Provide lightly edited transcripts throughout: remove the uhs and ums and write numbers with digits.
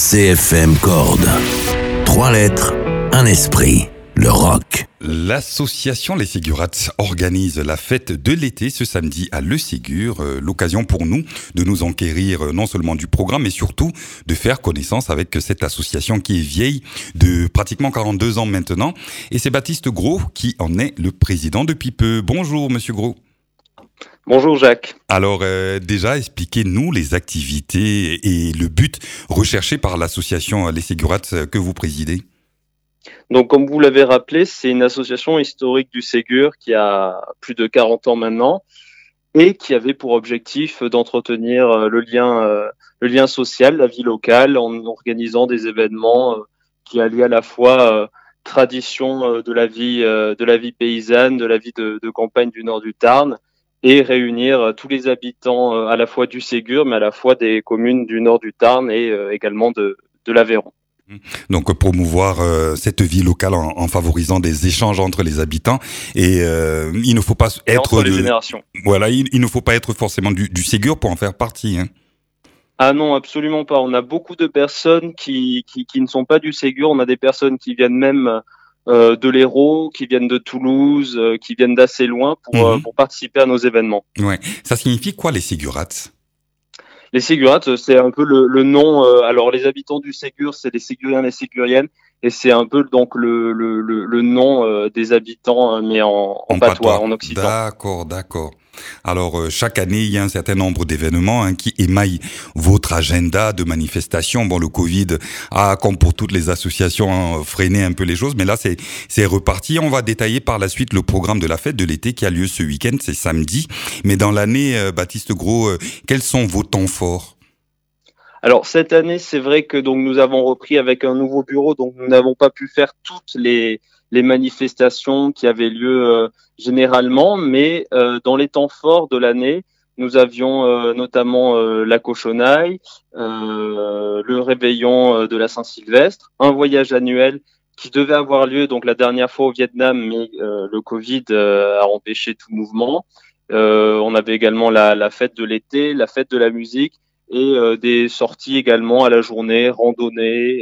CFM Corde. 3 lettres, un esprit. Le rock. L'association Les Ségurates organise la fête de l'été ce samedi à Le Ségur. L'occasion pour nous de nous enquérir non seulement du programme, mais surtout de faire connaissance avec cette association qui est vieille de pratiquement 42 ans maintenant. Et c'est Baptiste Gros qui en est le président depuis peu. Bonjour Monsieur Gros. Bonjour Jacques. Alors déjà, expliquez-nous les activités et le but recherché par l'association Les Ségurates que vous présidez. Donc, comme vous l'avez rappelé, c'est une association historique du Ségur qui a plus de 40 ans maintenant et qui avait pour objectif d'entretenir le lien social, la vie locale, en organisant des événements qui alliaient à la fois tradition de la vie paysanne, de la vie de campagne du nord du Tarn, et réunir tous les habitants à la fois du Ségur, mais à la fois des communes du nord du Tarn et également de l'Aveyron. Donc promouvoir cette vie locale en favorisant des échanges entre les habitants et il ne faut pas être entre les générations. Voilà, il ne faut pas être forcément du Ségur pour en faire partie. Hein. Ah non, absolument pas. On a beaucoup de personnes qui ne sont pas du Ségur. On a des personnes qui viennent même de l'Hérault, qui viennent de Toulouse, qui viennent d'assez loin pour participer à nos événements. Ouais. Ça signifie quoi les Ségurates ? Les Ségurates, c'est un peu le nom. Alors, les habitants du Ségur, c'est les Séguriens, les Séguriennes, et c'est un peu donc le nom des habitants, mais en patois, en occitan. D'accord. Alors, chaque année, il y a un certain nombre d'événements qui émaillent votre agenda de manifestations. Bon, le Covid a, comme pour toutes les associations, freiné un peu les choses, mais là, c'est reparti. On va détailler par la suite le programme de la fête de l'été qui a lieu ce week-end, c'est samedi. Mais dans l'année, Baptiste Gros, quels sont vos temps forts ? Alors cette année, c'est vrai que donc nous avons repris avec un nouveau bureau, donc nous n'avons pas pu faire toutes les manifestations qui avaient lieu généralement, mais dans les temps forts de l'année, nous avions notamment la cochonaille, le réveillon de la Saint-Sylvestre, un voyage annuel qui devait avoir lieu donc la dernière fois au Vietnam, mais le Covid a empêché tout mouvement. On avait également la fête de l'été, la fête de la musique, et des sorties également à la journée, randonnées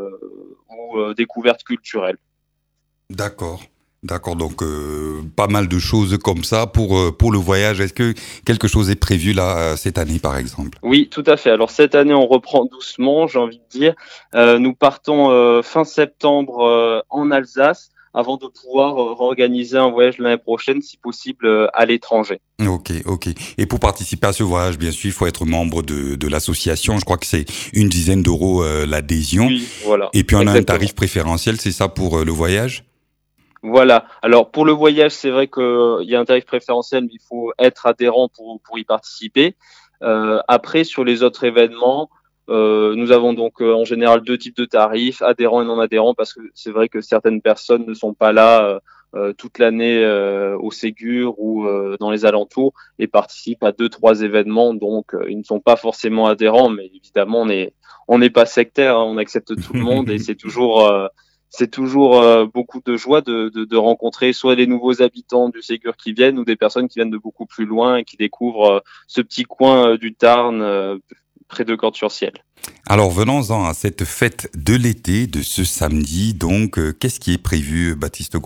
ou découvertes culturelles. D'accord. Donc pas mal de choses comme ça pour le voyage. Est-ce que quelque chose est prévu là cette année par exemple ? Oui, tout à fait. Alors cette année on reprend doucement, j'ai envie de dire. Nous partons fin septembre en Alsace avant de pouvoir réorganiser un voyage l'année prochaine, si possible à l'étranger. Ok. Et pour participer à ce voyage, bien sûr, il faut être membre de l'association. Je crois que c'est 10 d'euros l'adhésion. Oui, voilà. Et puis on Exactement. a un tarif préférentiel, c'est ça pour le voyage ? Voilà. Alors pour le voyage, c'est vrai qu'il y a un tarif préférentiel, mais il faut être adhérent pour y participer. Après, sur les autres événements, nous avons donc en général 2 types de tarifs, adhérents et non adhérents, parce que c'est vrai que certaines personnes ne sont pas là toute l'année au Ségur ou dans les alentours et participent à 2-3 événements, donc ils ne sont pas forcément adhérents, mais évidemment on n'est pas sectaire, hein, on accepte tout le monde et c'est toujours beaucoup de joie de rencontrer soit les nouveaux habitants du Ségur qui viennent ou des personnes qui viennent de beaucoup plus loin et qui découvrent ce petit coin du Tarn près de Cordes-sur-Ciel. Alors venons-en à cette fête de l'été de ce samedi. Donc qu'est-ce qui est prévu, Baptiste Gros ?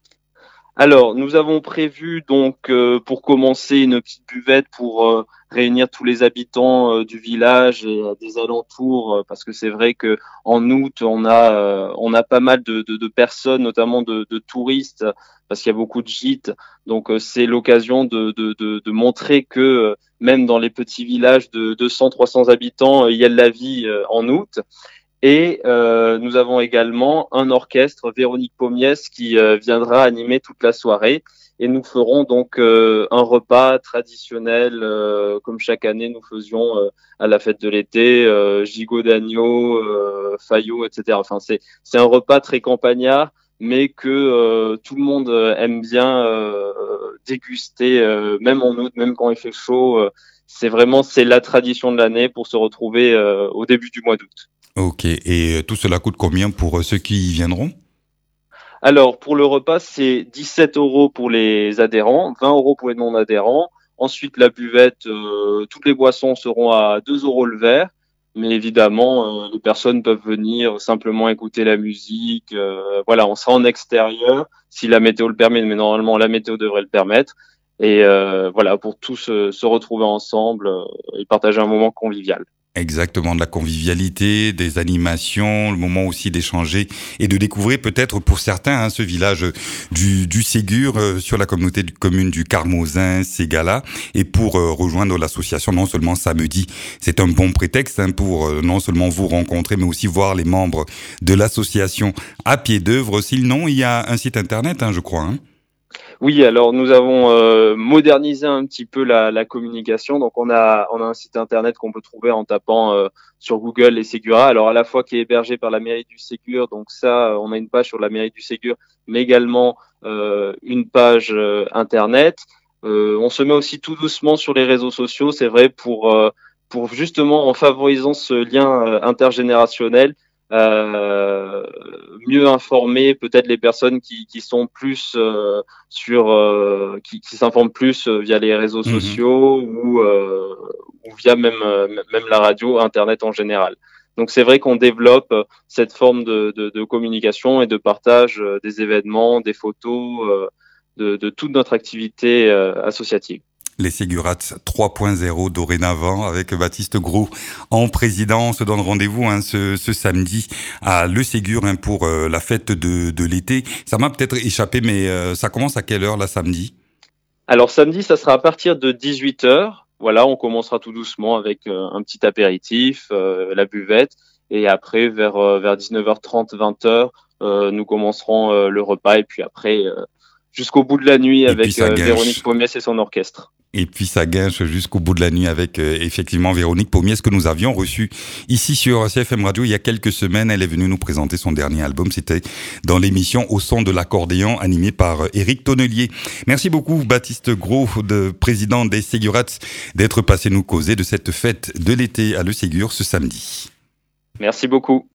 Alors, nous avons prévu donc pour commencer une petite buvette pour réunir tous les habitants du village et des alentours, parce que c'est vrai que en août on a pas mal de personnes, notamment de touristes, parce qu'il y a beaucoup de gîtes. Donc c'est l'occasion de montrer que même dans les petits villages de 200-300 habitants, il y a de la vie en août. Et nous avons également un orchestre, Véronique Pommiès, qui viendra animer toute la soirée. Et nous ferons donc un repas traditionnel, comme chaque année nous faisions à la fête de l'été, gigot d'agneau, faillot, etc. Enfin, c'est un repas très campagnard, mais que tout le monde aime bien déguster, même en août, même quand il fait chaud. C'est la tradition de l'année pour se retrouver au début du mois d'août. Ok, et tout cela coûte combien pour ceux qui y viendront ? Alors, pour le repas, c'est 17 € pour les adhérents, 20 € pour les non-adhérents. Ensuite, la buvette, toutes les boissons seront à 2 € le verre. Mais évidemment, les personnes peuvent venir simplement écouter la musique. Voilà, on sera en extérieur si la météo le permet, mais normalement la météo devrait le permettre. Et voilà, pour tous se retrouver ensemble et partager un moment convivial. Exactement, de la convivialité, des animations, le moment aussi d'échanger et de découvrir peut-être pour certains ce village du Ségur sur la communauté commune du Carmozin, Ségala, et pour rejoindre l'association non seulement samedi, c'est un bon prétexte pour non seulement vous rencontrer mais aussi voir les membres de l'association à pied d'œuvre. Sinon, il y a un site internet, je crois. Oui, alors nous avons modernisé un petit peu la communication. Donc on a un site internet qu'on peut trouver en tapant sur Google les Ségura. Alors à la fois qui est hébergé par la mairie du Ségur, donc ça on a une page sur la mairie du Ségur, mais également une page internet. On se met aussi tout doucement sur les réseaux sociaux, c'est vrai pour justement en favorisant ce lien intergénérationnel. Mieux informer peut-être les personnes qui sont plus qui s'informent plus via les réseaux sociaux ou via même la radio, internet en général. Donc c'est vrai qu'on développe cette forme de communication et de partage des événements, des photos, de toute notre activité associative. Les Ségurats 3.0 dorénavant avec Baptiste Gros en président. On se donne rendez-vous ce samedi à Le Ségur pour la fête de l'été. Ça m'a peut-être échappé, mais ça commence à quelle heure là samedi? Alors samedi, ça sera à partir de 18h. Voilà, on commencera tout doucement avec un petit apéritif, la buvette, et après vers 19h30, 20h, nous commencerons le repas et puis après jusqu'au bout de la nuit avec Véronique Pommiès et son orchestre. Et puis ça guinche jusqu'au bout de la nuit avec effectivement Véronique Pommiès que nous avions reçue ici sur CFM Radio il y a quelques semaines. Elle est venue nous présenter son dernier album. C'était dans l'émission Au son de l'accordéon animée par Éric Tonnelier. Merci beaucoup Baptiste Gros, président des Ségurats, d'être passé nous causer de cette fête de l'été à Le Ségur ce samedi. Merci beaucoup.